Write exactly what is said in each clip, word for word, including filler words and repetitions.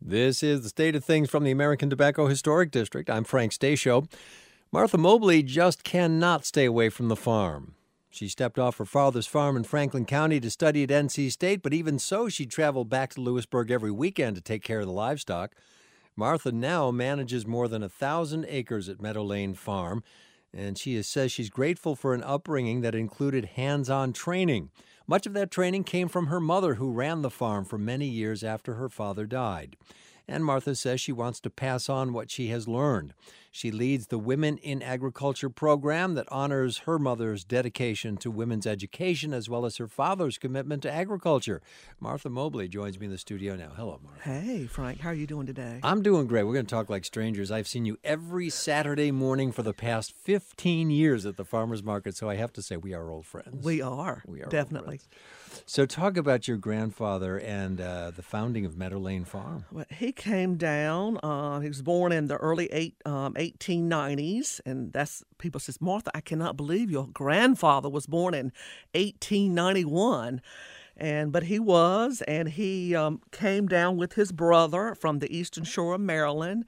This is the State of Things from the American Tobacco Historic District. I'm Frank Stasio. Martha Mobley just cannot stay away from the farm. She stepped off her father's farm in Franklin County to study at N C State, but even so, she traveled back to Lewisburg every weekend to take care of the livestock. Martha now manages more than a thousand acres at Meadow Lane Farm, and she says she's grateful for an upbringing that included hands-on training. Much of that training came from her mother, who ran the farm for many years after her father died. And Martha says she wants to pass on what she has learned. She leads the Women in Agriculture program that honors her mother's dedication to women's education as well as her father's commitment to agriculture. Martha Mobley joins me in the studio now. Hello, Martha. Hey, Frank. How are you doing today? I'm doing great. We're going to talk like strangers. I've seen you every Saturday morning for the past fifteen years at the farmers market, so I have to say we are old friends. We are. We are definitely. So talk about your grandfather and uh, the founding of Meadow Lane Farm. Well, he came down. Uh, he was born in the early eight, um, eighteen nineties, and that's people says, Martha, I cannot believe your grandfather was born in eighteen ninety-one. And but he was, and he um, came down with his brother from the Eastern Shore of Maryland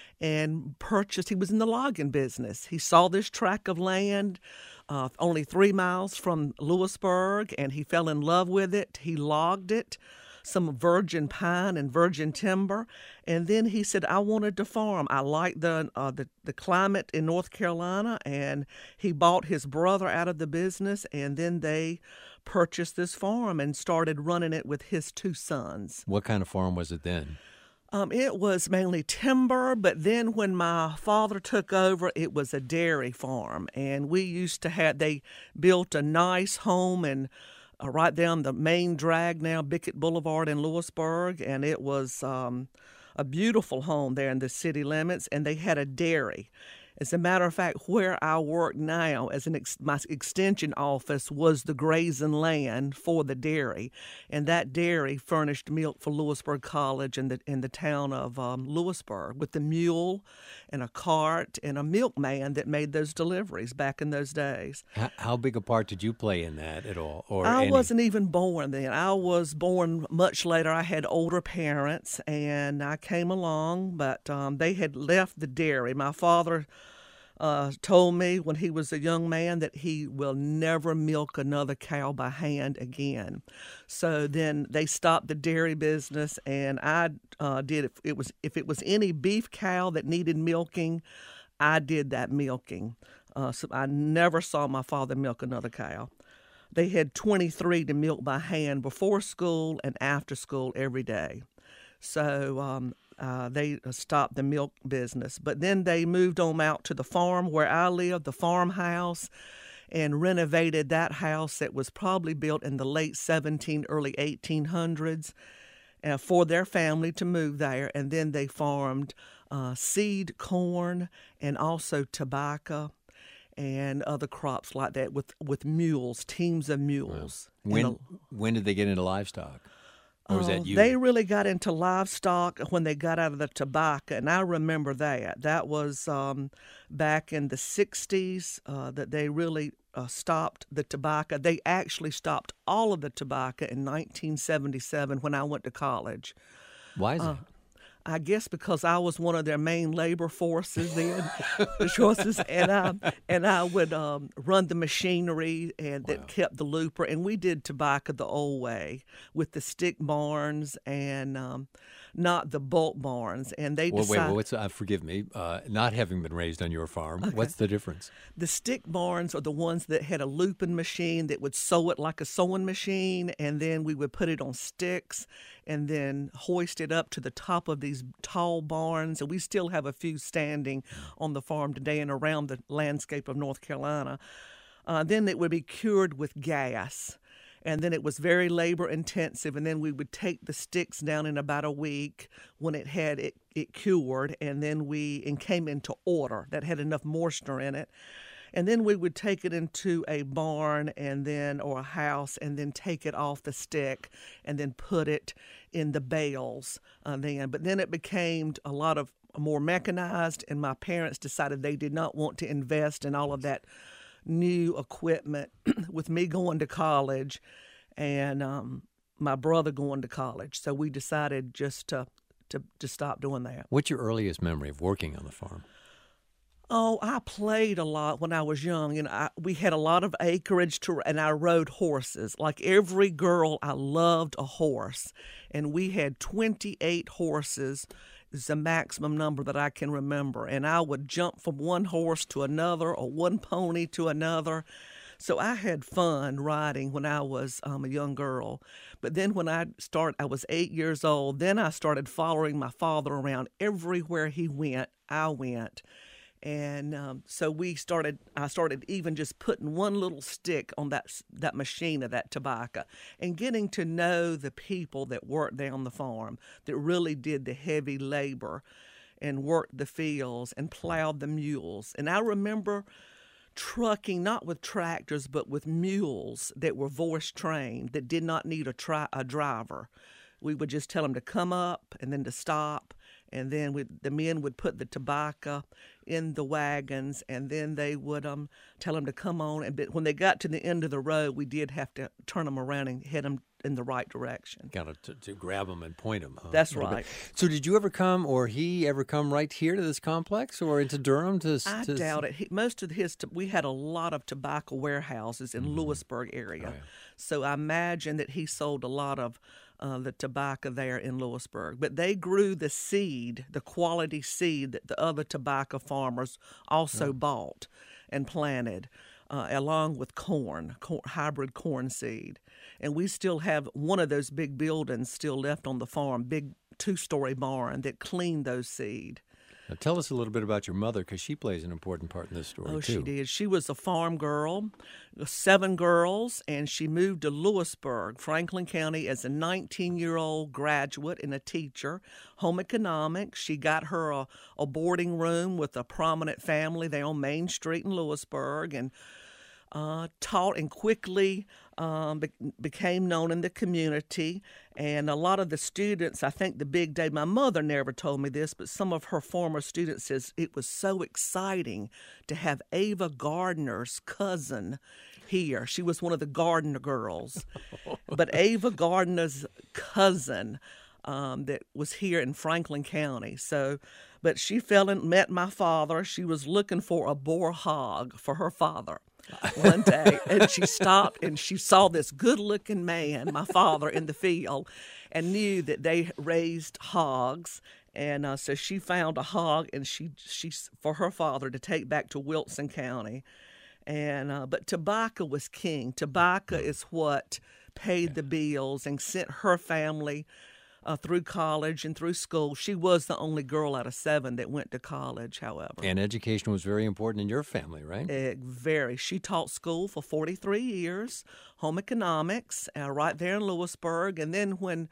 and purchased. He was in the logging business. He saw this tract of land. Uh, only three miles from Lewisburg, and he fell in love with it. He logged it, some virgin pine and virgin timber, and then he said, I wanted to farm. I liked the, uh, the, the climate in North Carolina, and he bought his brother out of the business, and then they purchased this farm and started running it with his two sons. What kind of farm was it then? Um, it was mainly timber, but then when my father took over, it was a dairy farm. And we used to have, they built a nice home and uh, right down the main drag now, Bickett Boulevard in Lewisburg. And it was um, a beautiful home there in the city limits. And they had a dairy. As a matter of fact, where I work now as an ex- my extension office was the grazing land for the dairy, and that dairy furnished milk for Lewisburg College and the in the town of um, Lewisburg with the mule and a cart and a milkman that made those deliveries back in those days. How, how big a part did you play in that at all? Or I any? wasn't even born then. I was born much later. I had older parents, and I came along, but um, they had left the dairy. My father Uh, told me when he was a young man that he will never milk another cow by hand again. So then they stopped the dairy business, and I uh, did. If it was if it was any beef cow that needed milking, I did that milking. Uh, so I never saw my father milk another cow. They had twenty-three to milk by hand before school and after school every day. So um, uh, they stopped the milk business. But then they moved on out to the farm where I lived, the farmhouse, and renovated that house that was probably built in the late seventeen, early eighteen hundreds uh, for their family to move there. And then they farmed uh, seed corn and also tobacco and other crops like that with, with mules, teams of mules. Wow. When, the, when did they get into livestock? Or was Uh, that you? They really got into livestock when they got out of the tobacco, and I remember that. That was um, back in the sixties uh, that they really uh, stopped the tobacco. They actually stopped all of the tobacco in nineteen seventy-seven when I went to college. Why is Uh, it? I guess because I was one of their main labor forces then, the choices, and I and I would um, run the machinery and that Wow. kept the looper, and we did tobacco the old way with the stick barns and um, not the bulk barns. And they Well, wait, decided well, what's, uh, forgive me, uh, not having been raised on your farm, Okay. what's the difference? the stick barns are the ones that had a looping machine that would sew it like a sewing machine, and then we would put it on sticks and then hoist it up to the top of these tall barns. And we still have a few standing on the farm today and around the landscape of North Carolina. Uh, then it would be cured with gas. And then it was very labor intensive. And then we would take the sticks down in about a week when it had it, it cured. And then we and came into order that had enough moisture in it. And then we would take it into a barn and then or a house and then take it off the stick and then put it in the bales uh, then. But then it became a lot of more mechanized, and my parents decided they did not want to invest in all of that new equipment with me going to college and um, my brother going to college. So we decided just to to, to stop doing that. What's your earliest memory of working on the farm? Oh, I played a lot when I was young, and I, we had a lot of acreage to, and I rode horses. Like every girl, I loved a horse, and we had twenty-eight horses. Is the maximum number that I can remember, and I would jump from one horse to another or one pony to another. So I had fun riding when I was um, a young girl. But then when I started, I was eight years old. Then I started following my father around everywhere he went. I went. And um, so we started, I started even just putting one little stick on that that machine of that tobacco and getting to know the people that worked there on the farm that really did the heavy labor and worked the fields and plowed the mules. And I remember trucking, not with tractors, but with mules that were voice trained, that did not need a, tri- a driver. We would just tell them to come up and then to stop. And then we, the men would put the tobacco in the wagons, and then they would um, tell them to come on. And when they got to the end of the road, we did have to turn them around and head them in the right direction. Got to, to grab them and point them. Huh? That's right. So did you ever come, or he ever come right here to this complex or into Durham? To, I to... doubt it. He, most of his, we had a lot of tobacco warehouses in mm-hmm. Lewisburg area. Oh, yeah. So I imagine that he sold a lot of Uh, the tobacco there in Lewisburg. But they grew the seed, the quality seed that the other tobacco farmers also yeah. bought and planted, uh, along with corn, corn, hybrid corn seed. And we still have one of those big buildings still left on the farm, big two-story barn that cleaned those seed. Now tell us a little bit about your mother, because she plays an important part in this story, oh, too. She did. She was a farm girl, seven girls, and she moved to Lewisburg, Franklin County, as a nineteen-year-old graduate and a teacher, home economics. She got her a, a boarding room with a prominent family there on Main Street in Lewisburg, and Uh, taught and quickly um, be- became known in the community. And a lot of the students, I think the big day, my mother never told me this, but some of her former students says it was so exciting to have Ava Gardner's cousin here. She was one of the Gardner girls. But Ava Gardner's cousin um, that was here in Franklin County. So, but she fell and met my father. She was looking for a boar hog for her father one day, and she stopped and she saw this good-looking man, my father, in the field, and knew that they raised hogs. And uh, so she found a hog, and she she for her father to take back to Wilson County. And uh, but tobacco was king. Tobacco is what paid the bills and sent her family Uh, through college and through school. She was the only girl out of seven that went to college, however. And education was very important in your family, right? Uh, very. She taught school for forty-three years, home economics, uh, right there in Lewisburg. And then when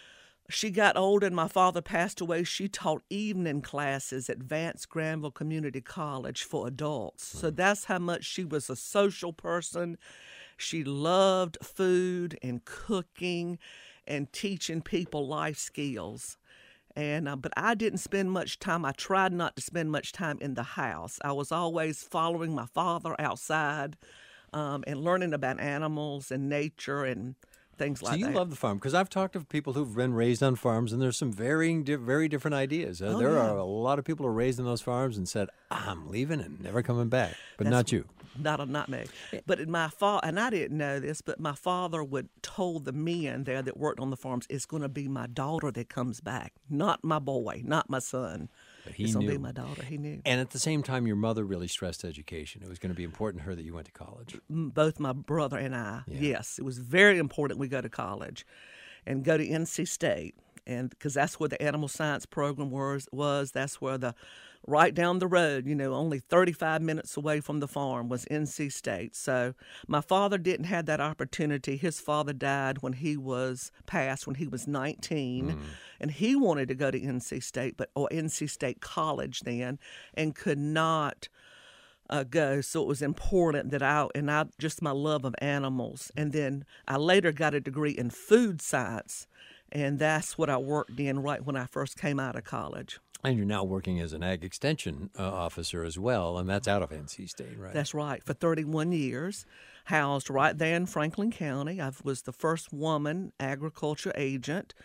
she got older and my father passed away, she taught evening classes at Vance Granville Community College for adults. Mm. So that's how much she was a social person. She loved food and cooking and teaching people life skills. And uh, but I didn't spend much time. I tried not to spend much time in the house. I was always following my father outside um, and learning about animals and nature and things like that. So you that. love the farm, because I've talked to people who've been raised on farms, and there's some varying, very different ideas. Uh, oh, there yeah. are a lot of people who are raised in those farms and said, I'm leaving and never coming back. But That's, not you. Not not me. But in my fa- and I didn't know this, but my father would told the men there that worked on the farms, it's going to be my daughter that comes back, not my boy, not my son. But he it's going knew. to be my daughter. He knew. And at the same time, your mother really stressed education. It was going to be important to her that you went to college. Both my brother and I, yeah. yes. It was very important we go to college and go to N C State, and because that's where the animal science program was, was. That's where the, right down the road, you know, only thirty-five minutes away from the farm was N C State. So my father didn't have that opportunity. His father died when he was passed, when he was nineteen. Mm. And he wanted to go to N C State, but or N C State College then, and could not uh, go. So it was important that I, and I, just my love of animals. And then I later got a degree in food science, and that's what I worked in right when I first came out of college. And you're now working as an ag extension uh, officer as well, and that's out of N C State, right? That's right, for thirty-one years, housed right there in Franklin County. I was the first woman agriculture agent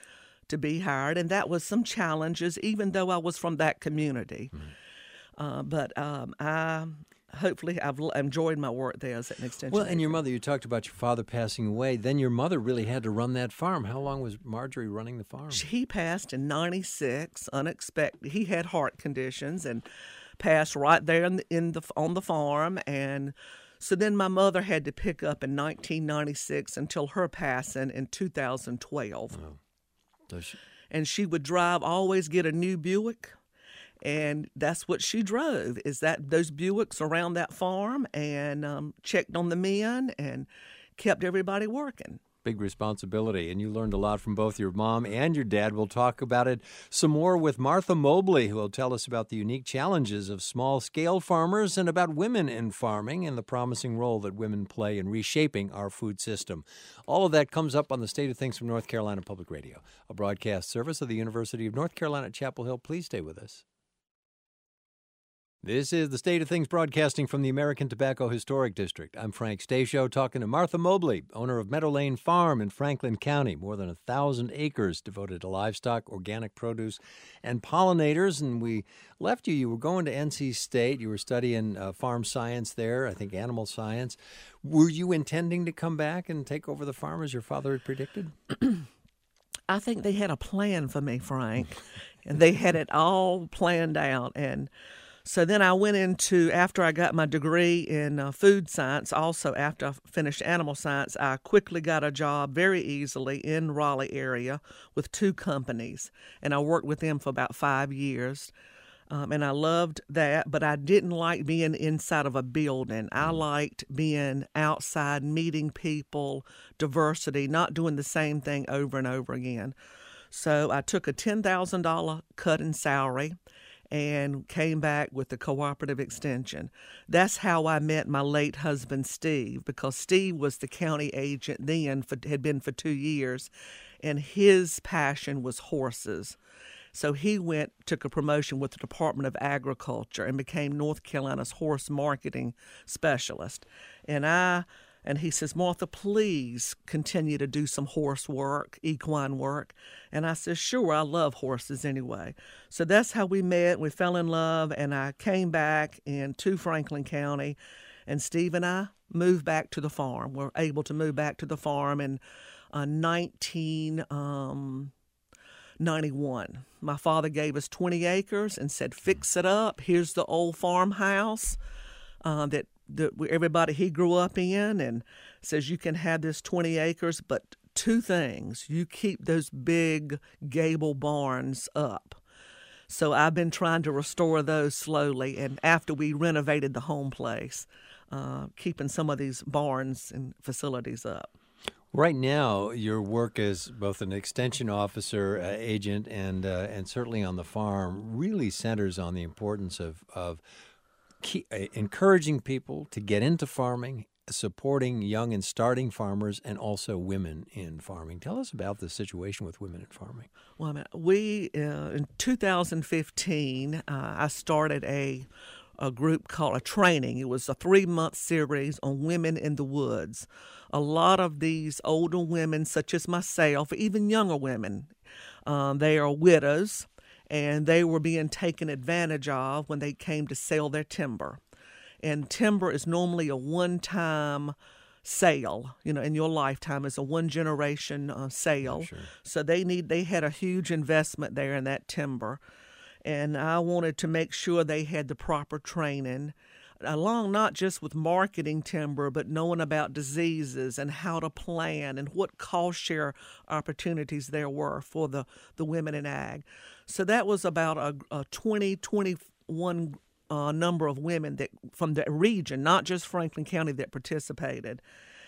to be hired, and that was some challenges, even though I was from that community. Mm-hmm. Uh, but um, I hopefully I've enjoyed my work there as an extension Well, and agent. your mother, you talked about your father passing away. Then your mother really had to run that farm. How long was Marjorie running the farm? He passed in ninety-six, unexpected. He had heart conditions and passed right there in the, in the on the farm. And so then my mother had to pick up in nineteen ninety-six until her passing in two thousand twelve. Oh. So she... And she would drive, always get a new Buick. And that's what she drove, is that those Buicks around that farm, and um, checked on the men and kept everybody working. Big responsibility, and you learned a lot from both your mom and your dad. We'll talk about it some more with Martha Mobley, who will tell us about the unique challenges of small-scale farmers and about women in farming and the promising role that women play in reshaping our food system. All of that comes up on the State of Things from North Carolina Public Radio, a broadcast service of the University of North Carolina at Chapel Hill. Please stay with us. This is the State of Things broadcasting from the American Tobacco Historic District. I'm Frank Stasio, talking to Martha Mobley, owner of Meadow Lane Farm in Franklin County. More than a thousand acres devoted to livestock, organic produce, and pollinators. And we left you. You were going to N C State. You were studying uh, farm science there, I think animal science. Were you intending to come back and take over the farm as your father had predicted? I think they had a plan for me, Frank, and they had it all planned out. And so then I went into, after I got my degree in uh, food science, also after I finished animal science, I quickly got a job very easily in Raleigh area with two companies. And I worked with them for about five years. Um, and I loved that, but I didn't like being inside of a building. I liked being outside, meeting people, diversity, not doing the same thing over and over again. So I took a ten thousand dollars cut in salary and came back with the cooperative extension. That's how I met my late husband, Steve, because Steve was the county agent then, for, had been for two years, and his passion was horses. So he went, took a promotion with the Department of Agriculture and became North Carolina's horse marketing specialist. And I... And he says, Martha, please continue to do some horse work, equine work. And I said, sure, I love horses anyway. So that's how we met. We fell in love, and I came back into Franklin County, and Steve and I moved back to the farm. We're able to move back to the farm in uh, nineteen ninety-one. My father gave us twenty acres and said, fix it up. Here's the old farmhouse uh, that that everybody he grew up in, and says you can have this twenty acres, but two things. You keep those big gable barns up. So I've been trying to restore those slowly, and after we renovated the home place, uh, keeping some of these barns and facilities up. Right now, your work as both an extension officer, uh, agent, and uh, and certainly on the farm really centers on the importance of of Keep, uh, encouraging people to get into farming, supporting young and starting farmers, and also women in farming. Tell us about the situation with women in farming. Well, I mean, we uh, in two thousand fifteen, uh, I started a a group called a training. It was a three-month series on women in the woods. A lot of these older women, such as myself, even younger women, um, they are widows. And they were being taken advantage of when they came to sell their timber. And timber is normally a one-time sale, you know, in your lifetime. It's a one-generation uh, sale. Sure. So they need they had a huge investment there in that timber. And I wanted to make sure they had the proper training, along not just with marketing timber, but knowing about diseases and how to plan and what cost share opportunities there were for the, the women in ag. So that was about a, a twenty, twenty-one uh, number of women that from the region, not just Franklin County, that participated.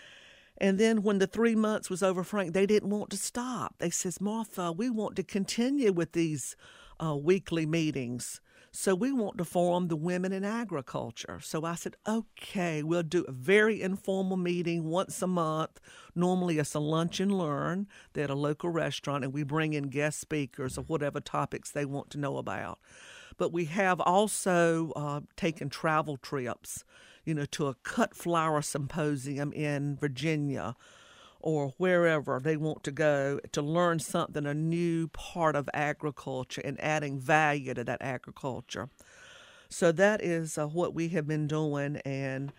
And then when the three months was over, Frank, they didn't want to stop. They says, Martha, we want to continue with these uh, weekly meetings. So we want to form the Women in Agriculture. So I said, okay, we'll do a very informal meeting once a month. Normally it's a lunch and learn at a local restaurant, and we bring in guest speakers of whatever topics they want to know about. But we have also uh, taken travel trips, you know, to a cut flower symposium in Virginia, or wherever they want to go to learn something, a new part of agriculture and adding value to that agriculture. So that is uh, what we have been doing, and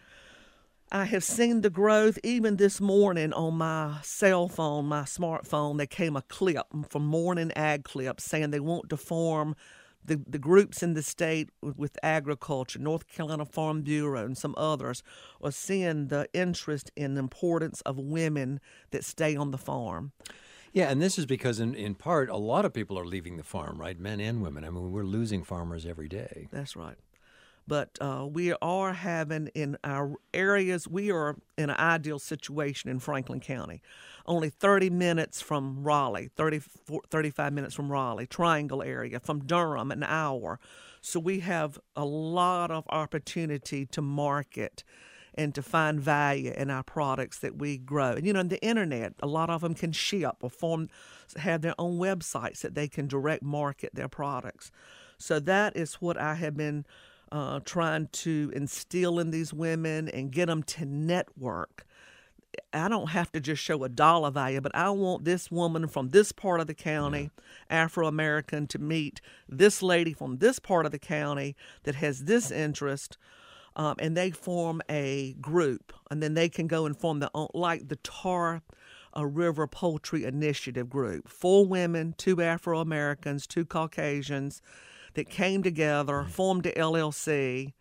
I have seen the growth. Even this morning on my cell phone, my smartphone, there came a clip from Morning Ag Clips saying they want to form the, the groups in the state with, with agriculture. North Carolina Farm Bureau and some others are seeing the interest in the importance of women that stay on the farm. Yeah, and this is because, in, in part, a lot of people are leaving the farm, right? Men and women. I mean, we're losing farmers every day. That's right. But uh, we are having, in our areas, we are in an ideal situation in Franklin County. Only thirty minutes from Raleigh, thirty, thirty-five minutes from Raleigh, Triangle area, from Durham, an hour. So we have a lot of opportunity to market and to find value in our products that we grow. And, you know, on the internet, a lot of them can ship or form, have their own websites that they can direct market their products. So that is what I have been uh, trying to instill in these women and get them to network. I don't have to just show a dollar value, but I want this woman from this part of the county, yeah. Afro-American, to meet this lady from this part of the county that has this interest. Um, and they form a group, and then they can go and form the like the Tar uh, River Poultry Initiative group. Four women, two Afro-Americans, two Caucasians that came together, formed the L L C,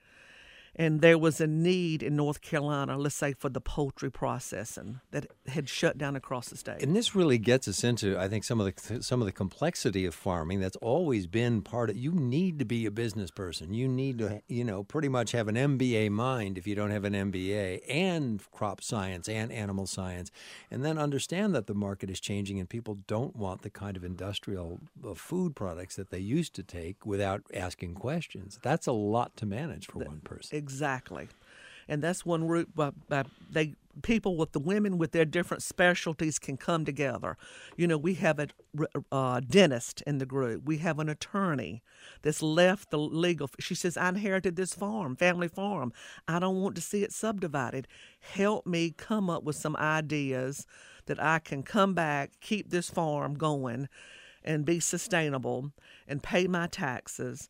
and there was a need in North Carolina, let's say, for the poultry processing that had shut down across the state. And this really gets us into, I think, some of the some of the complexity of farming. That's always been part of. You need to be a business person. You need to, you know, pretty much have an M B A mind if you don't have an M B A, and crop science and animal science, and then understand that the market is changing and people don't want the kind of industrial uh, food products that they used to take without asking questions. That's a lot to manage for one person. Exactly. And that's one route uh, uh, they people with the women with their different specialties can come together. You know, we have a uh, dentist in the group. We have an attorney that's left the legal. She says, I inherited this farm, family farm. I don't want to see it subdivided. Help me come up with some ideas that I can come back, keep this farm going, and be sustainable and pay my taxes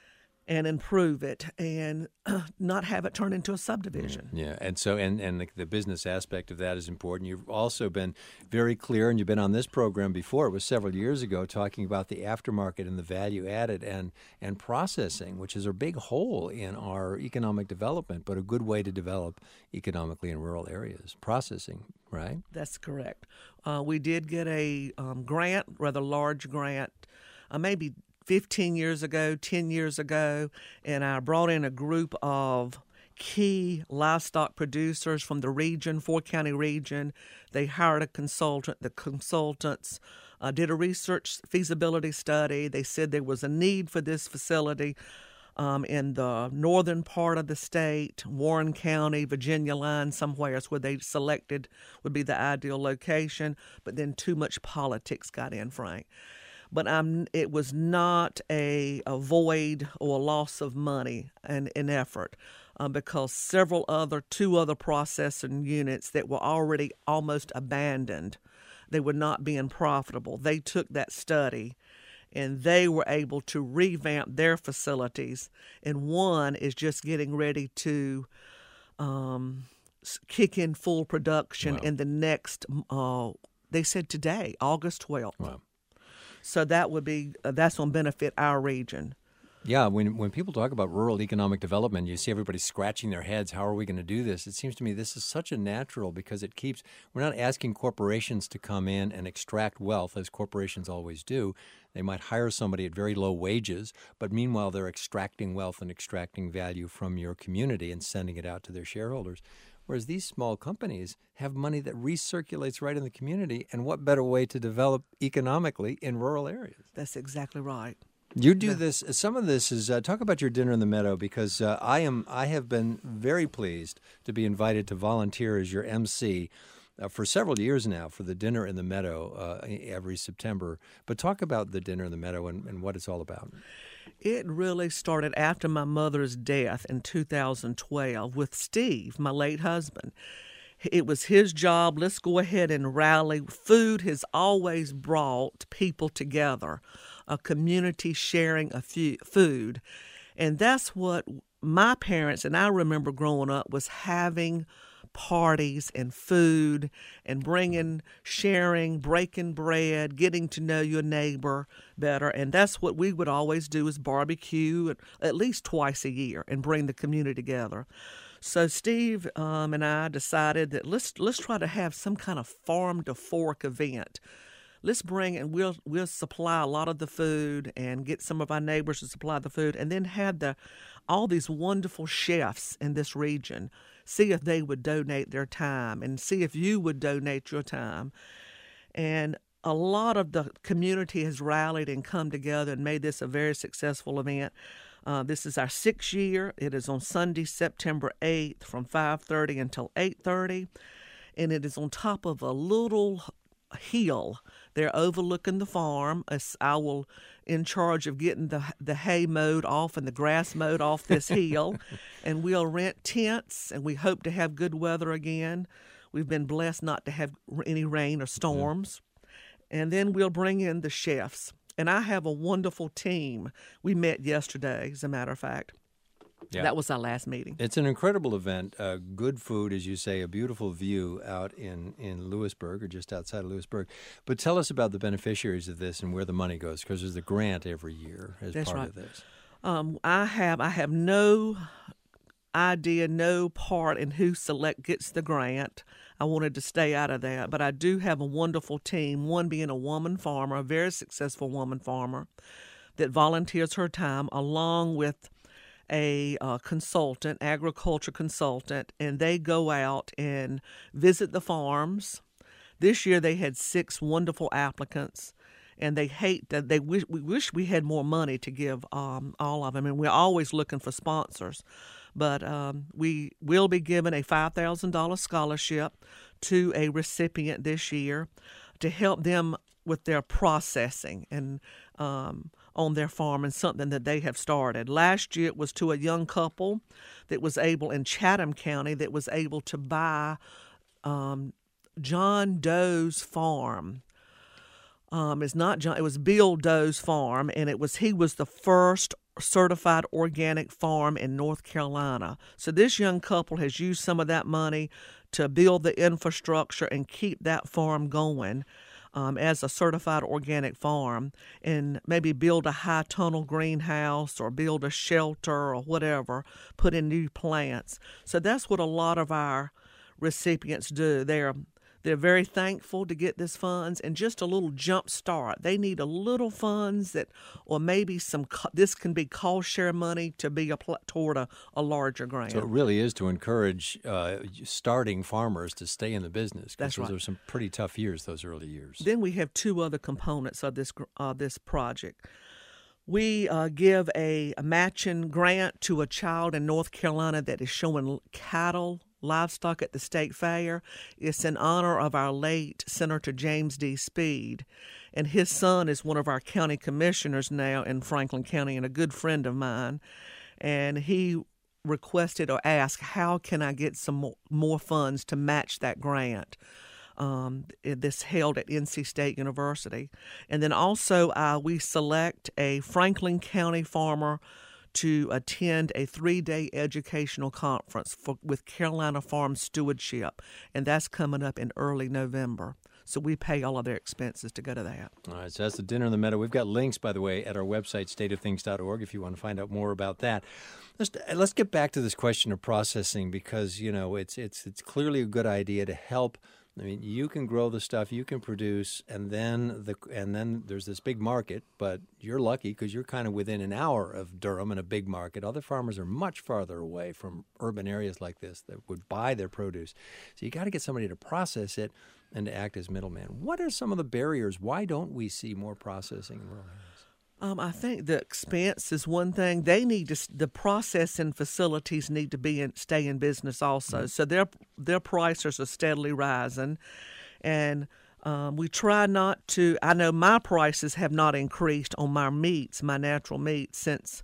and improve it, and not have it turn into a subdivision. Yeah, and so and, and the, the business aspect of that is important. You've also been very clear, and you've been on this program before, it was several years ago, talking about the aftermarket and the value added and, and processing, which is a big hole in our economic development, but a good way to develop economically in rural areas. Processing, right? That's correct. Uh, we did get a um, grant, rather large grant, uh, maybe fifteen years ago, ten years ago, and I brought in a group of key livestock producers from the region, four-county region. They hired a consultant. The consultants uh, did a research feasibility study. They said there was a need for this facility um, in the northern part of the state, Warren County, Virginia line, somewhere where they selected would be the ideal location, but then too much politics got in, Frank. But I'm, it was not a, a void or a loss of money and an effort uh, because several other, two other processing units that were already almost abandoned, they were not being profitable. They took that study and they were able to revamp their facilities. And one is just getting ready to um, kick in full production wow. in the next, uh, they said today, August twelfth. Wow. So that would be uh, that's going to benefit our region. Yeah, when when people talk about rural economic development, you see everybody scratching their heads. How are we going to do this? It seems to me this is such a natural because it keeps – we're not asking corporations to come in and extract wealth, as corporations always do. They might hire somebody at very low wages, but meanwhile they're extracting wealth and extracting value from your community and sending it out to their shareholders. Whereas these small companies have money that recirculates right in the community, and what better way to develop economically in rural areas? That's exactly right. You do this. Some of this is uh, talk about your dinner in the meadow because uh, I am. I have been very pleased to be invited to volunteer as your M C uh, for several years now for the Dinner in the Meadow uh, every September. But talk about the Dinner in the Meadow and, and what it's all about. It really started after my mother's death in two thousand twelve with Steve, my late husband. It was his job. Let's go ahead and rally. Food has always brought people together, a community sharing a few, food. And that's what my parents, and I remember growing up, was having parties and food and bringing, sharing, breaking bread, getting to know your neighbor better. And that's what we would always do, is barbecue at least twice a year and bring the community together. So Steve um, and I decided that let's let's try to have some kind of farm to fork event. Let's bring and we'll we'll supply a lot of the food and get some of our neighbors to supply the food, and then have the all these wonderful chefs in this region see if they would donate their time and see if you would donate your time. And a lot of the community has rallied and come together and made this a very successful event. Uh, this is our sixth year. It is on Sunday, September eighth from five thirty until eight thirty, and it is on top of a little hill. They're overlooking the farm. As I will in charge of getting the the hay mowed off and the grass mowed off this hill, and we'll rent tents, and we hope to have good weather again. We've been blessed not to have any rain or storms. Mm-hmm. And then we'll bring in the chefs. And I have a wonderful team. We met yesterday, as a matter of fact. Yeah. That was our last meeting. It's an incredible event. Uh, good food, as you say, a beautiful view out in, in Lewisburg, or just outside of Lewisburg. But tell us about the beneficiaries of this and where the money goes, because there's a grant every year as That's part right. of this. Um, I have I have no idea, no part in who select gets the grant. I wanted to stay out of that, but I do have a wonderful team, one being a woman farmer, a very successful woman farmer that volunteers her time along with a uh, consultant, agriculture consultant, and they go out and visit the farms. This year they had six wonderful applicants, and they hate that they wish we wish we had more money to give um, all of them, and we're always looking for sponsors. But um, we will be giving a five thousand dollars scholarship to a recipient this year to help them with their processing and um, on their farm, and something that they have started. Last year it was to a young couple that was able, in Chatham County, that was able to buy um, John Doe's farm. Um, it's not John, it was Bill Doe's farm, and it was he was the first certified organic farm in North Carolina. So this young couple has used some of that money to build the infrastructure and keep that farm going um, as a certified organic farm, and maybe build a high tunnel greenhouse or build a shelter or whatever, put in new plants. So that's what a lot of our recipients do. They're They're very thankful to get this funds and just a little jump start. They need a little funds that, or maybe some, this can be cost share money to be a, toward a, a larger grant. So it really is to encourage uh, starting farmers to stay in the business. That's right. Those are some pretty tough years, those early years. Then we have two other components of this uh, this project. We uh, give a, a matching grant to a child in North Carolina that is showing cattle livestock at the state fair. It's in honor of our late Senator James D. Speed, and his son is one of our county commissioners now in Franklin County and a good friend of mine, and he requested or asked, how can I get some more, more funds to match that grant? Um, this held at N C State University. And then also uh, we select a Franklin County farmer to attend a three-day educational conference for, with Carolina Farm Stewardship, and that's coming up in early November. So we pay all of their expenses to go to that. All right, so that's the Dinner in the Meadow. We've got links, by the way, at our website, state of things dot org, if you want to find out more about that. Let's let's get back to this question of processing, because, you know, it's it's it's clearly a good idea to help. I mean, you can grow the stuff, you can produce, and then the and then there's this big market. But you're lucky because you're kind of within an hour of Durham and a big market. Other farmers are much farther away from urban areas like this that would buy their produce. So you got to get somebody to process it and to act as middleman. What are some of the barriers? Why don't we see more processing in rural areas? Um, I think the expense is one thing. They need to, the processing facilities need to be in, stay in business also. Mm-hmm. So their their prices are steadily rising, and um, we try not to. I know my prices have not increased on my meats, my natural meats, since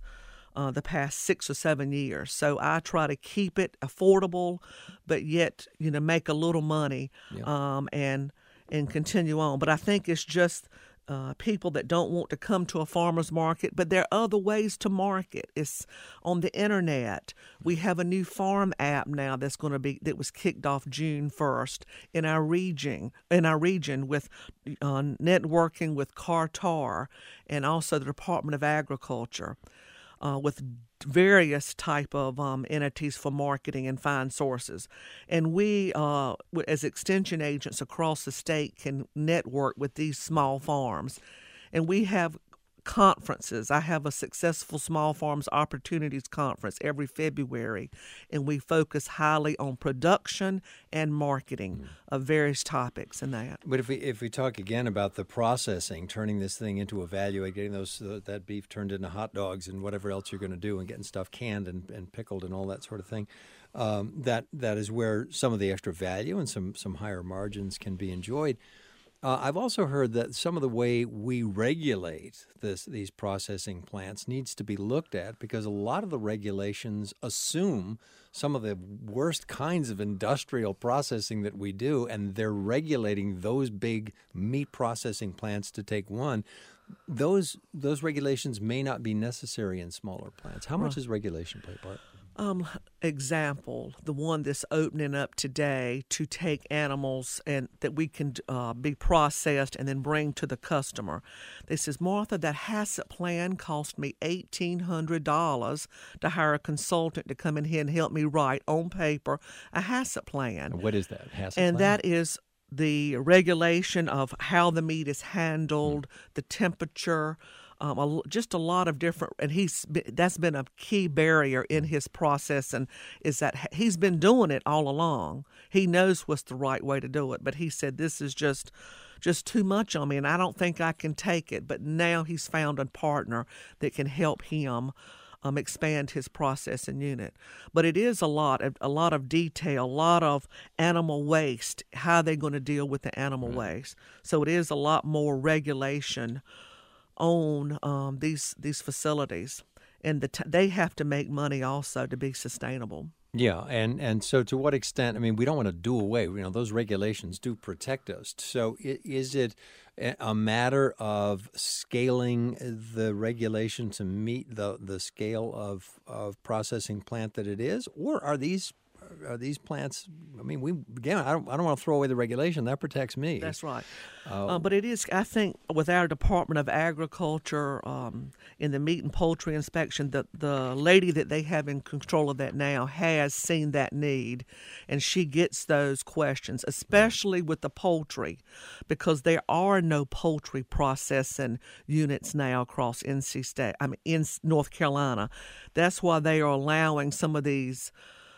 uh, the past six or seven years. So I try to keep it affordable, but yet, you know, make a little money Yeah. um, and and continue on. But I think it's just uh, people that don't want to come to a farmer's market, but there are other ways to market. It's on the internet. We have a new farm app now that's going to be that was kicked off June first in our region. In our region, with uh, networking with Cartar and also the Department of Agriculture, uh, with various type of um, entities for marketing and find sources. And we, uh, as extension agents across the state, can network with these small farms. And we have conferences. I have a Successful Small Farms Opportunities Conference every February, and we focus highly on production and marketing mm. of various topics in that. But if we if we talk again about the processing, turning this thing into a value, getting those uh, that beef turned into hot dogs and whatever else you're going to do, and getting stuff canned and, and pickled and all that sort of thing, um, that that is where some of the extra value and some some higher margins can be enjoyed. Uh, I've also heard that some of the way we regulate this, these processing plants needs to be looked at, because a lot of the regulations assume some of the worst kinds of industrial processing that we do, and they're regulating those big meat processing plants to take one. Those those regulations may not be necessary in smaller plants. How much does regulation play a part? Um, example, the one that's opening up today to take animals and that we can uh, be processed and then bring to the customer. They says, Martha, that HACCP plan cost me eighteen hundred dollars to hire a consultant to come in here and help me write on paper a HACCP plan. What is that, HACCP and plan? That is the regulation of how the meat is handled, mm. the temperature, Um, a, just a lot of different, and he's been, that's been a key barrier in his process, and is that he's been doing it all along. He knows what's the right way to do it, but he said this is just just too much on me, and I don't think I can take it. But now he's found a partner that can help him um, expand his processing unit. But it is a lot, a lot of detail, a lot of animal waste, how they're going to deal with the animal mm-hmm. waste. So it is a lot more regulation on um, these these facilities, and the t- they have to make money also to be sustainable. Yeah, and, and so to what extent, I mean, we don't want to do away, you know, those regulations do protect us. So is it a matter of scaling the regulation to meet the, the scale of, of processing plant that it is, or are these Are these plants, I mean, we again, I don't, I don't want to throw away the regulation. That protects me. That's right. Uh, uh, but it is, I think, with our Department of Agriculture um, in the meat and poultry inspection, the, the lady that they have in control of that now has seen that need, and she gets those questions, especially with the poultry, because there are no poultry processing units now across N C State, I mean, in North Carolina. That's why they are allowing some of these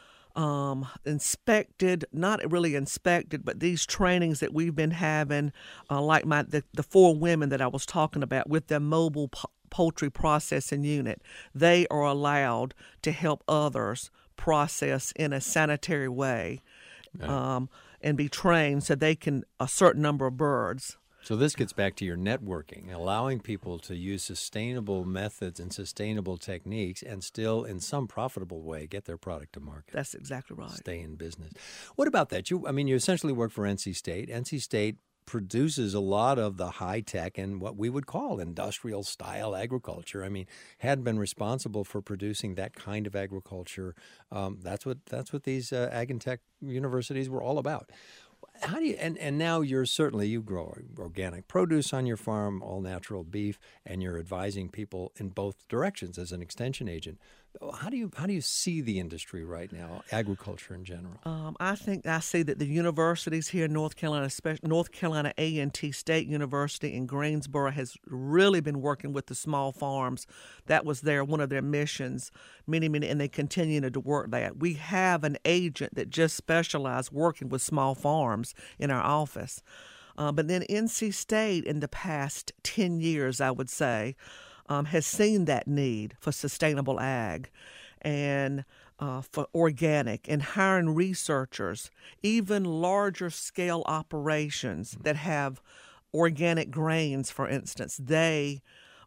Um, inspected, not really inspected, but these trainings that we've been having, uh, like my the, the four women that I was talking about with their mobile po- poultry processing unit, they are allowed to help others process in a sanitary way, yeah. um, and be trained so they can a certain number of birds. So this gets back to your networking, allowing people to use sustainable methods and sustainable techniques and still, in some profitable way, get their product to market. That's exactly right. Stay in business. What about that? You, I mean, you essentially work for N C State. N C State produces a lot of the high-tech and what we would call industrial-style agriculture. I mean, had been responsible for producing that kind of agriculture. Um, that's what that's what these uh, ag and tech universities were all about. How do you, and, and now you're certainly, you grow organic produce on your farm, all natural beef, and you're advising people in both directions as an extension agent. How do you how do you see the industry right now, agriculture in general? Um, I think I see that the universities here in North Carolina, especially North Carolina A and T State University in Greensboro, has really been working with the small farms. That was their one of their missions, many, many, and they continue to work that. We have an agent that just specializes working with small farms in our office. Uh, but then N C State in the past ten years, I would say, Um, has seen that need for sustainable ag and uh, for organic, and hiring researchers, even larger scale operations that have organic grains, for instance. They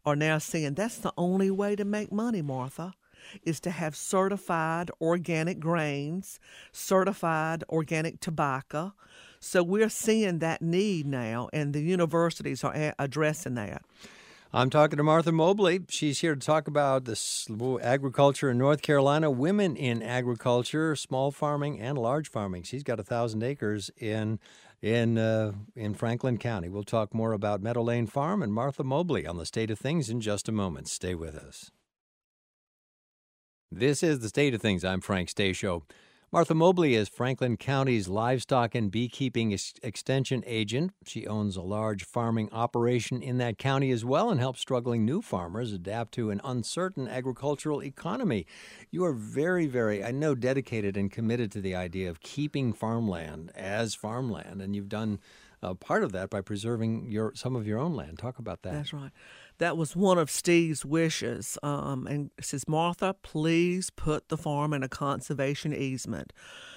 are now seeing that's the only way to make money, Martha, is to have certified organic grains, certified organic tobacco. So we're seeing that need now, and the universities are a- addressing that. I'm talking to Martha Mobley. She's here to talk about this agriculture in North Carolina, women in agriculture, small farming and large farming. She's got a thousand acres in in uh, in Franklin County. We'll talk more about Meadow Lane Farm and Martha Mobley on the State of Things in just a moment. Stay with us. This is the State of Things. I'm Frank Stasio. Martha Mobley is Franklin County's livestock and beekeeping ex- extension agent. She owns a large farming operation in that county as well and helps struggling new farmers adapt to an uncertain agricultural economy. You are very, very, I know, dedicated and committed to the idea of keeping farmland as farmland, and you've done uh, part of that by preserving your some of your own land. Talk about that. That's right. That was one of Steve's wishes. Um, and it says, Martha, please put the farm in a conservation easement.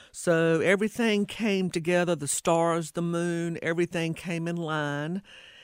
So everything came together, the stars, the moon, everything came in line.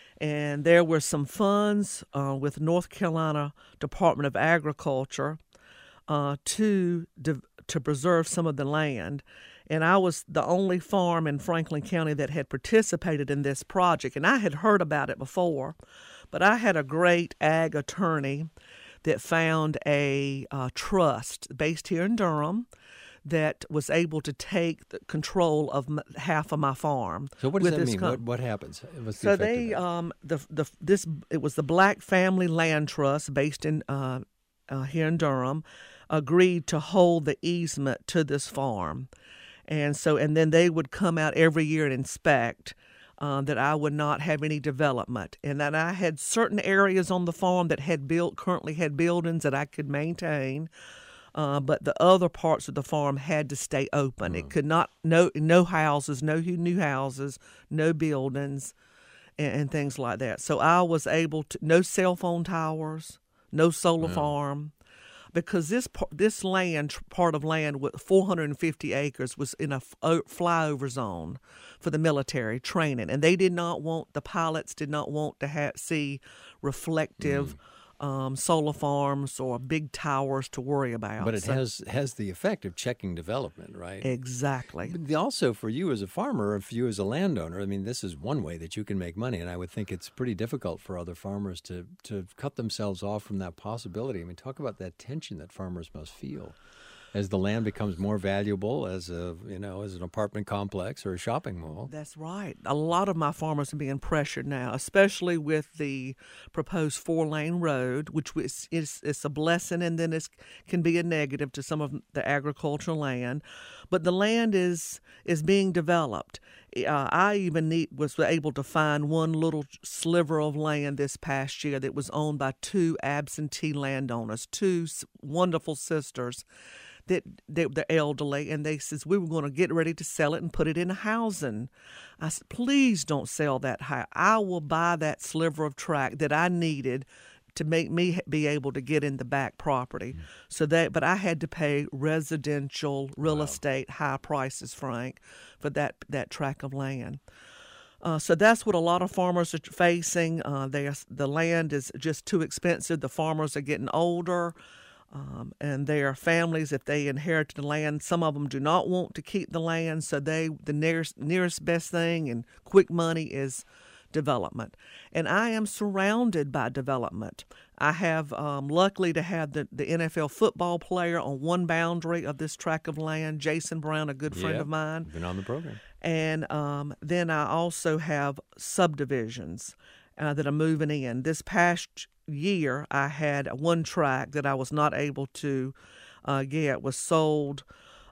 And there were some funds uh, with North Carolina Department of Agriculture uh, to, to preserve some of the land. And I was the only farm in Franklin County that had participated in this project. And I had heard about it before, but I had a great ag attorney that found a uh, trust based here in Durham that was able to take the control of m- half of my farm. So what does that mean? Com- what, what happens? What's the so effect of they that? um the the this it was the Black Family Land Trust based in uh, uh here in Durham agreed to hold the easement to this farm. And so, and then they would come out every year and inspect uh, that I would not have any development, and that I had certain areas on the farm that had built, currently had buildings that I could maintain, uh, but the other parts of the farm had to stay open. Mm. It could not, no, no houses, no new houses, no buildings, and, and things like that. So I was able to, no cell phone towers, no solar No. farm. Because this this land, part of land with four hundred fifty acres, was in a flyover zone for the military training, and they did not want, the pilots did not want to have, see reflective mm. um, solar farms or big towers to worry about. But it so, has has the effect of checking development, right? Exactly. But also, for you as a farmer, for you as a landowner, I mean, this is one way that you can make money, and I would think it's pretty difficult for other farmers to, to cut themselves off from that possibility. I mean, talk about that tension that farmers must feel as the land becomes more valuable as a, you know, as an apartment complex or a shopping mall. That's right. A lot of my farmers are being pressured now, especially with the proposed four-lane road, which is, is, is a blessing and then it can be a negative to some of the agricultural land. But the land is is being developed. Uh, I even need, was able to find one little sliver of land this past year that was owned by two absentee landowners, two wonderful sisters. That they, they're elderly, and they says, we were going to get ready to sell it and put it in a housing. I said, please don't sell that house. I will buy that sliver of tract that I needed to make me be able to get in the back property. Mm-hmm. So that, but I had to pay residential real wow. estate high prices, Frank, for that that tract of land. Uh, so that's what a lot of farmers are facing. Uh, they are, the land is just too expensive. The farmers are getting older. Um, and their families, if they inherit the land, some of them do not want to keep the land, so they the nearest nearest best thing and quick money is development. And I am surrounded by development. I have um, luckily to have the, the N F L football player on one boundary of this tract of land, Jason Brown, a good friend yep, of mine. Been on the program. And um, then I also have subdivisions uh, that are moving in. This past year, I had one tract that I was not able to uh, get was sold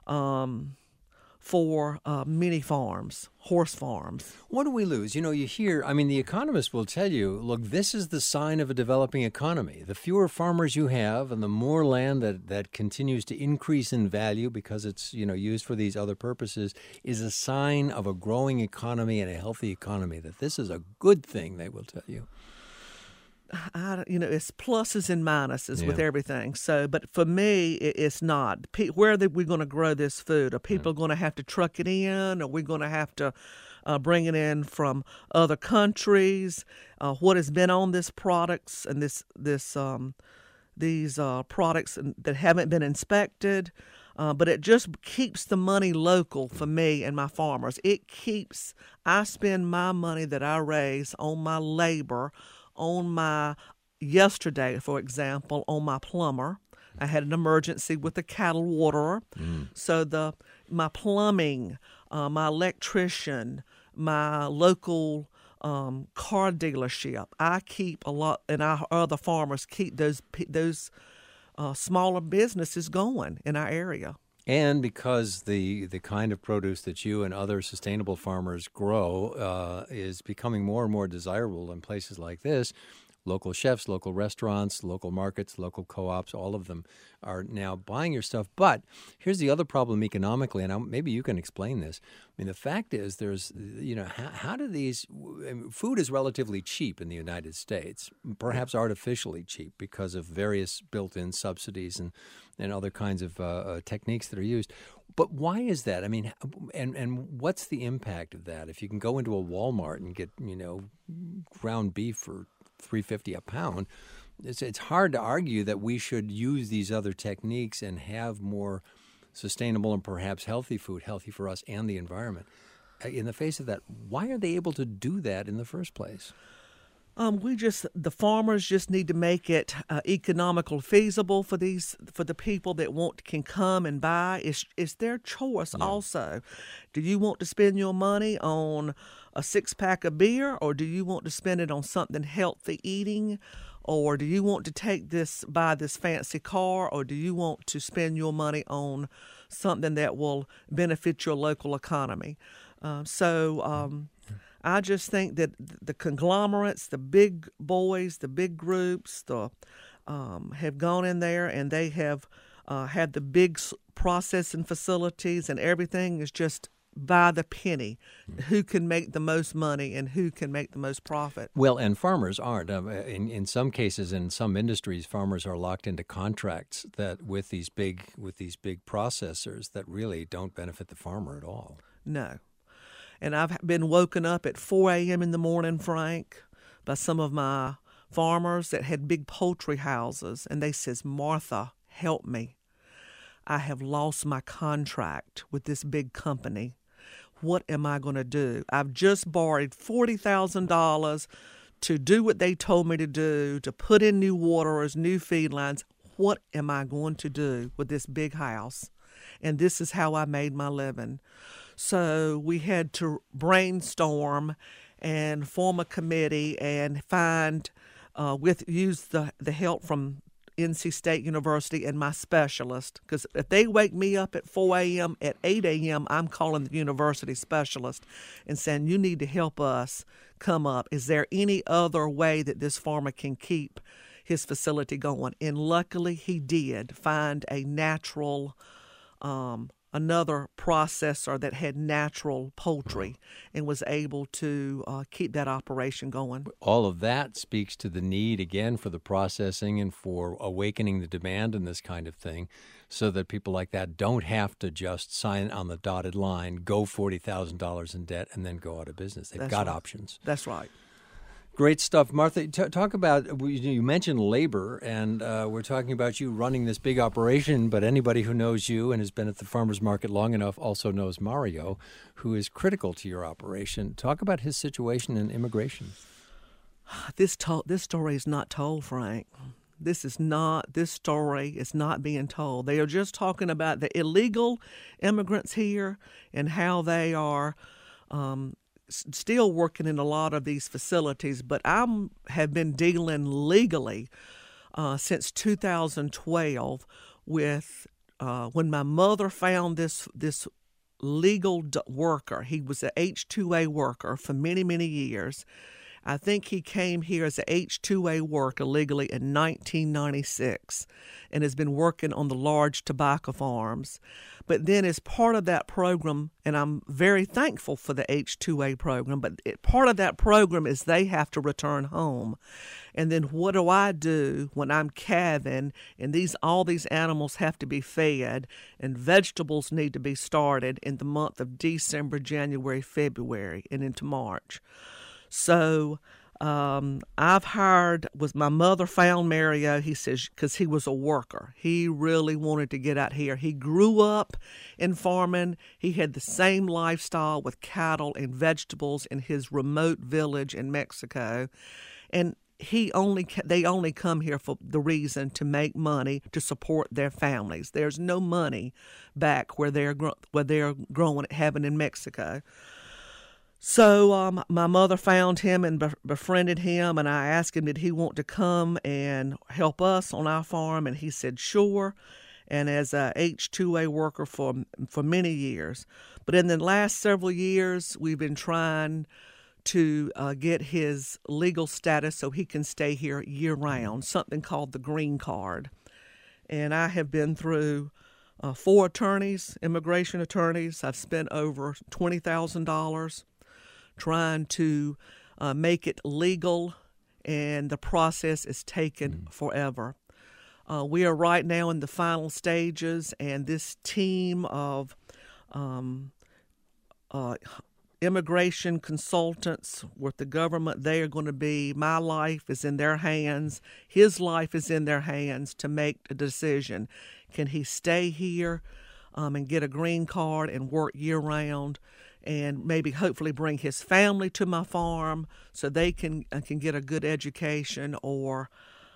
um, for uh, mini farms, horse farms. What do we lose? You know, you hear, I mean, the economists will tell you, look, this is the sign of a developing economy. The fewer farmers you have and the more land that, that continues to increase in value because it's, you know, used for these other purposes is a sign of a growing economy and a healthy economy, that this is a good thing, they will tell you. I, you know, it's pluses and minuses yeah. with everything. So, but for me, it, it's not. Where are we going to grow this food? Are people yeah. going to have to truck it in? Are we going to have to uh, bringing in from other countries, uh, what has been on this products and this this um, these uh, products that haven't been inspected. Uh, but it just keeps the money local for me and my farmers. It keeps, I spend my money that I raise on my labor, on my, yesterday, for example, on my plumber. I had an emergency with a cattle waterer. Mm. So the my plumbing, uh, my electrician, my local um, car dealership, I keep a lot, and our other farmers keep those those Uh, smaller businesses going in our area. And because the the kind of produce that you and other sustainable farmers grow uh, is becoming more and more desirable in places like this, local chefs, local restaurants, local markets, local co-ops, all of them are now buying your stuff. But here's the other problem economically, and I, maybe you can explain this. I mean, the fact is there's, you know, how, how do these, I mean, food is relatively cheap in the United States, perhaps artificially cheap because of various built-in subsidies and, and other kinds of uh, uh, techniques that are used. But why is that? I mean, and, and what's the impact of that? If you can go into a Walmart and get, you know, ground beef for three fifty a pound, it's it's hard to argue that we should use these other techniques and have more sustainable and perhaps healthy food, healthy for us and the environment. In the face of that, why are they able to do that in the first place? Um, we just the farmers just need to make it uh, economical, feasible for these for the people that want can come and buy. It's it's their choice. Yeah. Also, do you want to spend your money on a six pack of beer, or do you want to spend it on something healthy eating, or do you want to take this buy this fancy car, or do you want to spend your money on something that will benefit your local economy? Uh, so. Um, I just think that the conglomerates, the big boys, the big groups, the um, have gone in there and they have uh, had the big processing facilities, and everything is just by the penny. Who can make the most money and who can make the most profit? Well, and farmers aren't. Um, in in some cases, in some industries, farmers are locked into contracts that with these big with these big processors that really don't benefit the farmer at all. No. And I've been woken up at four a.m. in the morning, Frank, by some of my farmers that had big poultry houses. And they says, Martha, help me. I have lost my contract with this big company. What am I going to do? I've just borrowed forty thousand dollars to do what they told me to do, to put in new waterers, new feed lines. What am I going to do with this big house? And this is how I made my living. So we had to brainstorm and form a committee and find, uh, with use the, the help from N C State University and my specialist, because if they wake me up at four a.m., at eight a.m., I'm calling the university specialist and saying, you need to help us come up. Is there any other way that this farmer can keep his facility going? And luckily he did find a natural um another processor that had natural poultry and was able to uh, keep that operation going. All of that speaks to the need, again, for the processing and for awakening the demand in this kind of thing so that people like that don't have to just sign on the dotted line, go forty thousand dollars in debt, and then go out of business. They've That's got right. options. That's right. Great stuff. Martha, t- talk about, you mentioned labor, and uh, we're talking about you running this big operation, but anybody who knows you and has been at the farmer's market long enough also knows Mario, who is critical to your operation. Talk about his situation in immigration. This to- this story is not told, Frank. This is not, this story is not being told. They are just talking about the illegal immigrants here and how they are um, still working in a lot of these facilities, but I have been dealing legally uh, since two thousand twelve with uh, when my mother found this this legal d- worker. He was a H two A worker for many, many years. I think he came here as a H two A worker legally in nineteen ninety-six and has been working on the large tobacco farms. But then as part of that program, and I'm very thankful for the H two A program, but it, part of that program is they have to return home. And then what do I do when I'm calving and these all these animals have to be fed and vegetables need to be started in the month of December, January, February, and into March. So um, I've hired, was my mother found Mario, he says, because he was a worker. He really wanted to get out here. He grew up in farming. He had the same lifestyle with cattle and vegetables in his remote village in Mexico. And he only they only come here for the reason to make money to support their families. There's no money back where they're where they're growing having in Mexico. So um, my mother found him and be- befriended him, and I asked him, did he want to come and help us on our farm? And he said, sure. And as a H two A worker for for many years. But in the last several years, we've been trying to uh, get his legal status so he can stay here year-round, something called the green card. And I have been through uh, four attorneys, immigration attorneys. I've spent over twenty thousand dollars trying to uh, make it legal, and the process is taken mm. forever. Uh, we are right now in the final stages, and this team of um, uh, immigration consultants with the government, they are going to be, my life is in their hands, his life is in their hands to make a decision. Can he stay here um, and get a green card and work year-round, and maybe hopefully bring his family to my farm so they can uh, can get a good education, or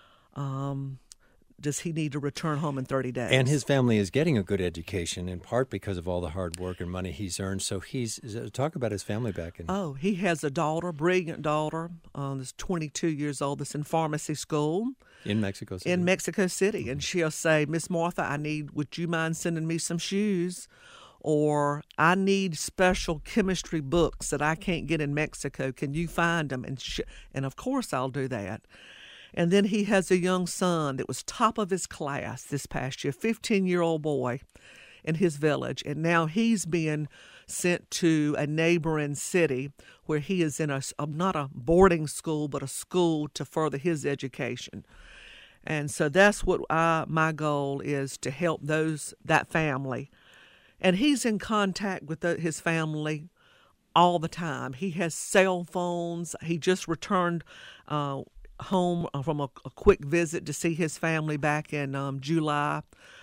um, does he need to return home in thirty days? And his family is getting a good education in part because of all the hard work and money he's earned. So he's talk about his family back in. Oh, he has a daughter, brilliant daughter, uh, that's twenty-two years old, that's in pharmacy school. In Mexico City? In Mexico City. Mm-hmm. And she'll say, Miss Martha, I need, would you mind sending me some shoes? Or I need special chemistry books that I can't get in Mexico. Can you find them? And sh- and of course I'll do that. And then he has a young son that was top of his class this past year, fifteen-year-old boy in his village. And now he's being sent to a neighboring city where he is in a, not a boarding school, but a school to further his education. And so that's what I, my goal is, to help those that family. And he's in contact with the, his family all the time. He has cell phones. He just returned uh, home from a, a quick visit to see his family back in um, July.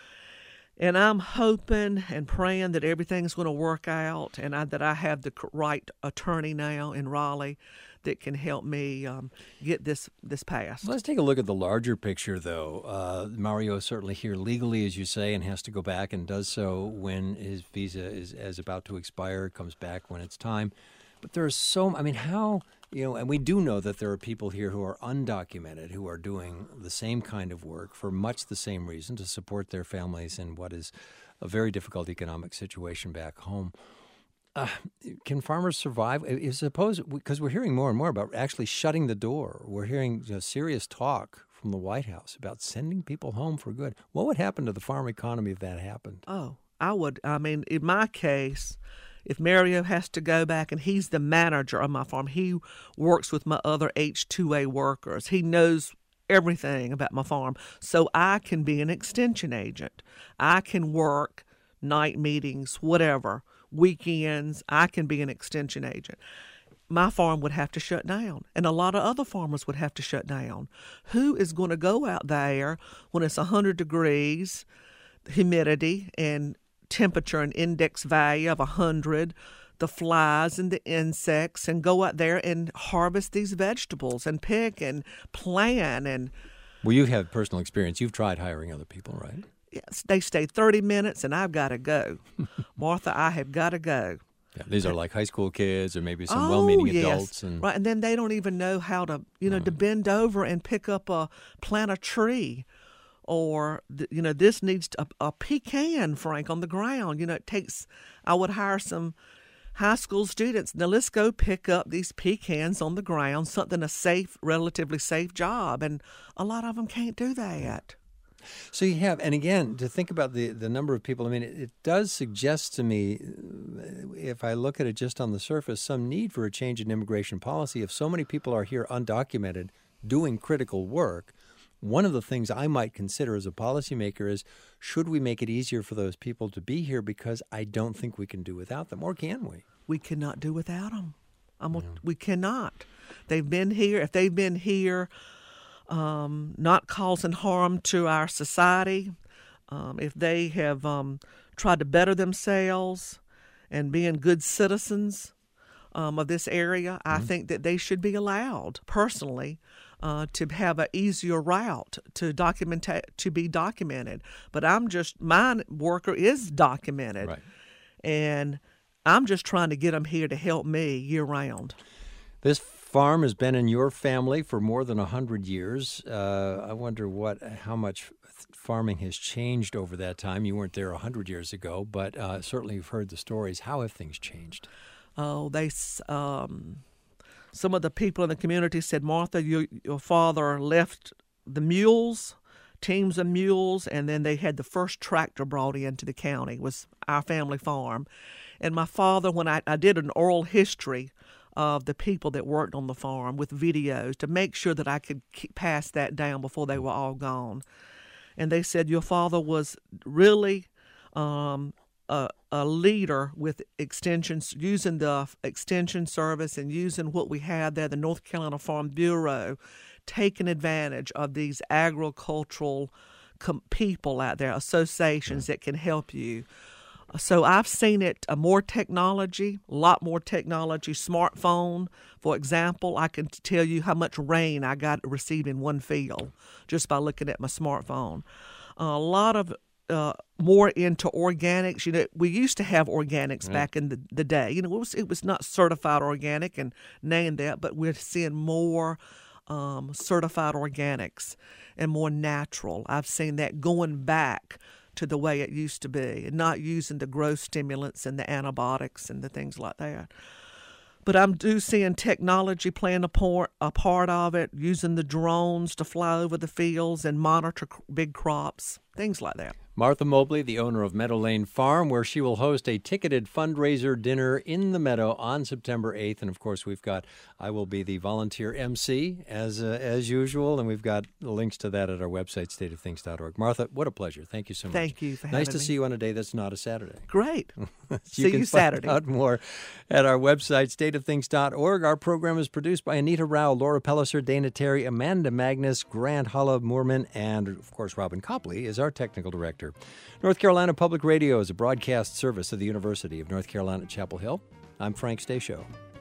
And I'm hoping and praying that everything's going to work out, and I, that I have the right attorney now in Raleigh that can help me um, get this this passed. Let's take a look at the larger picture, though. Uh, Mario is certainly here legally, as you say, and has to go back and does so when his visa is, is about to expire, comes back when it's time. But there are so, I mean, how, you know, and we do know that there are people here who are undocumented, who are doing the same kind of work for much the same reason, to support their families in what is a very difficult economic situation back home. Uh, can farmers survive? I suppose, because we're hearing more and more about actually shutting the door. We're hearing you know, serious talk from the White House about sending people home for good. What would happen to the farm economy if that happened? Oh, I would. I mean, in my case, if Mario has to go back, and he's the manager of my farm, he works with my other H two A workers. He knows everything about my farm. So I can be an extension agent. I can work night meetings, whatever. Weekends, I can be an extension agent. My farm would have to shut down, and a lot of other farmers would have to shut down. Who is going to go out there when it's one hundred degrees, humidity, and temperature and index value of one hundred, the flies and the insects, and go out there and harvest these vegetables and pick and plan? And well, you have personal experience. You've tried hiring other people, right? Yes, they stay thirty minutes, and I've got to go. Martha, I have got to go. Yeah, these are like high school kids or maybe some oh, well-meaning yes. adults. And right, and then they don't even know how to, you know, oh. to bend over and pick up a, plant a tree. Or, you know, this needs to, a, a pecan, Frank, on the ground. You know, it takes, I would hire some high school students, now let's go pick up these pecans on the ground, something a safe, relatively safe job. And a lot of them can't do that. So you have, and again, to think about the, the number of people, I mean, it, it does suggest to me, if I look at it just on the surface, some need for a change in immigration policy. If so many people are here undocumented doing critical work, one of the things I might consider as a policymaker is, should we make it easier for those people to be here, because I don't think we can do without them, or can we? We cannot do without them. I'm a, yeah. We cannot. They've been here. If they've been here um, not causing harm to our society, um, if they have um, tried to better themselves and being good citizens um, of this area, mm-hmm. I think that they should be allowed, personally, Uh, to have an easier route to document to be documented. But I'm just, my worker is documented, right. and I'm just trying to get them here to help me year round. This farm has been in your family for more than a hundred years. Uh, I wonder what, how much farming has changed over that time. You weren't there a hundred years ago, but uh, certainly you've heard the stories. How have things changed? Oh, they. Um, Some of the people in the community said, Martha, your, your father left the mules, teams of mules, and then they had the first tractor brought into the county. It was our family farm. And my father, when I, I did an oral history of the people that worked on the farm with videos to make sure that I could keep, pass that down before they were all gone. And they said, your father was really um, a, a leader with extensions, using the extension service and using what we had there, the North Carolina Farm Bureau, taking advantage of these agricultural com- people out there, associations that can help you. So I've seen it, uh, more technology, a lot more technology, smartphone. For example, I can tell you how much rain I got received in one field just by looking at my smartphone. Uh, a lot of uh, more into organics. You know, we used to have organics yeah. back in the, the day. You know, it was, it was not certified organic and named that, but we're seeing more um, certified organics and more natural. I've seen that going back to the way it used to be, and not using the growth stimulants and the antibiotics and the things like that. But I'm do seeing technology playing a part, a part of it, using the drones to fly over the fields and monitor big crops, things like that. Martha Mobley, the owner of Meadow Lane Farm, where she will host a ticketed fundraiser dinner in the Meadow on September eighth. And, of course, we've got, I will be the volunteer M C as uh, as usual, and we've got links to that at our website, state of things dot org. Martha, what a pleasure. Thank you so much. Thank you for having me. Nice to see you on a day that's not a Saturday. Great. you see can you Saturday. Find out more at our website, state of things dot org. Our program is produced by Anita Rao, Laura Pelliser, Dana Terry, Amanda Magnus, Grant Hulla Moorman, and, of course, Robin Copley is our technical director. North Carolina Public Radio is a broadcast service of the University of North Carolina at Chapel Hill. I'm Frank Stasio.